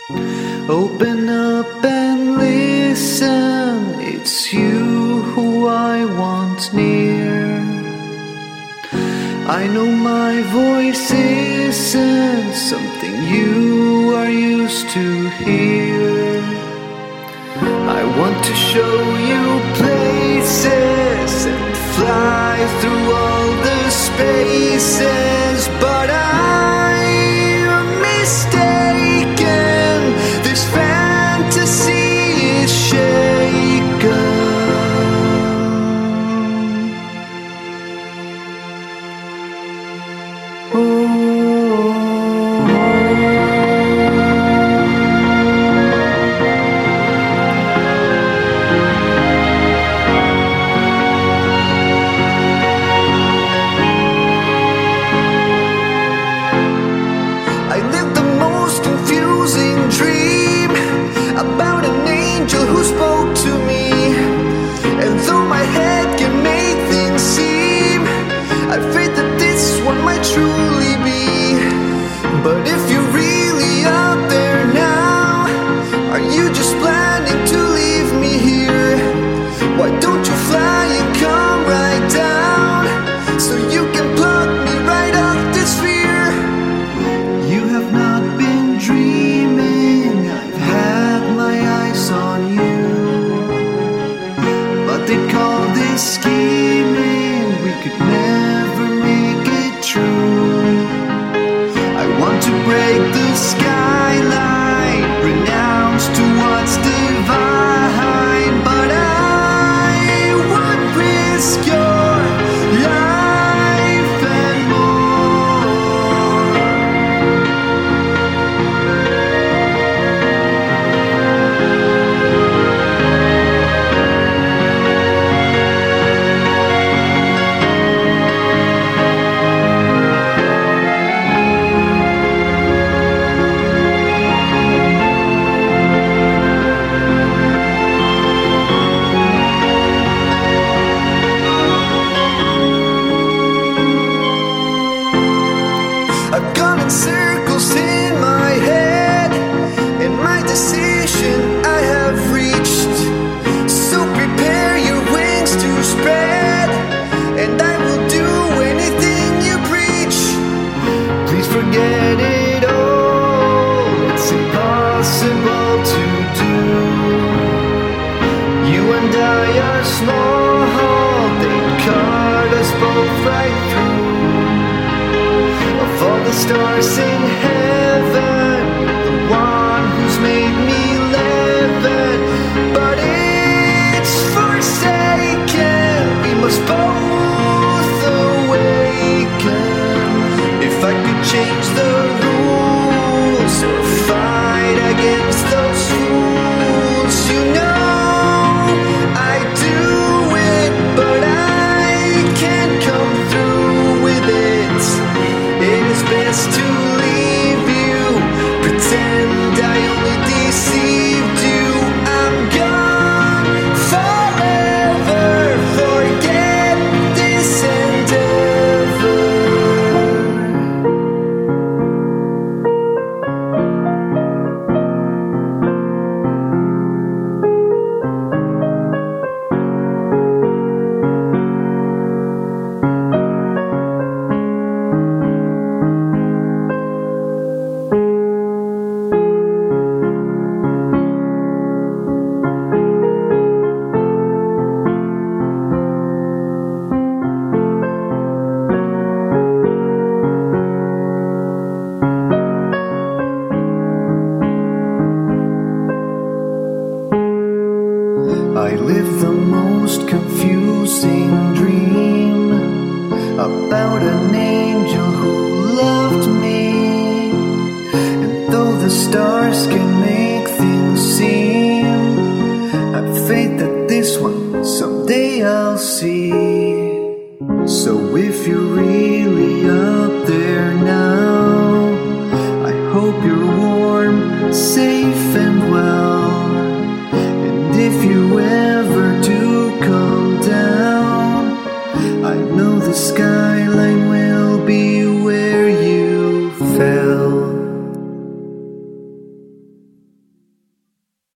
Open up and listen, it's you who I want near. I know my voice isn't something you are used to hear. I want to show you places and fly through all the spaces, but I'm mistaken. This fantasy is shaken. I lived the most confusing dream about an angel who spoke to me. And though my head can make things seem, I feared that this one might truly be. But if you're really out there now, are you just planning to leave me here? Why don't you fly and come right down, so you can pluck me right off this fear? You have not been dreaming, I've had my eyes on you. But they call this scheming, we could never make it true. I want to break the skyline, renounce to what's divine, but I would risk your life and more. I've gone in circles in my head, and my decision I have reached. So prepare your wings to spread, and I will do anything you preach. Please forget it all, it's impossible to do. You and I are small, they'd cut us both right through. Of all the stars in heaven, the one who's made me living, but it's forsaken. We must both awaken. If I could change the rules or fight against those fools, you know I'd do it, but I can't come through with it. It is best to leave you, pretend I only deceived you. I'm gone forever, forget this endeavor. I lived the most confusing dream about an angel who loved me. And though the stars can make things seem, I've faith that this one someday I'll see. So if you're really up there now, I hope you're warm, safe and well. And if you ever do come down, I know the skyline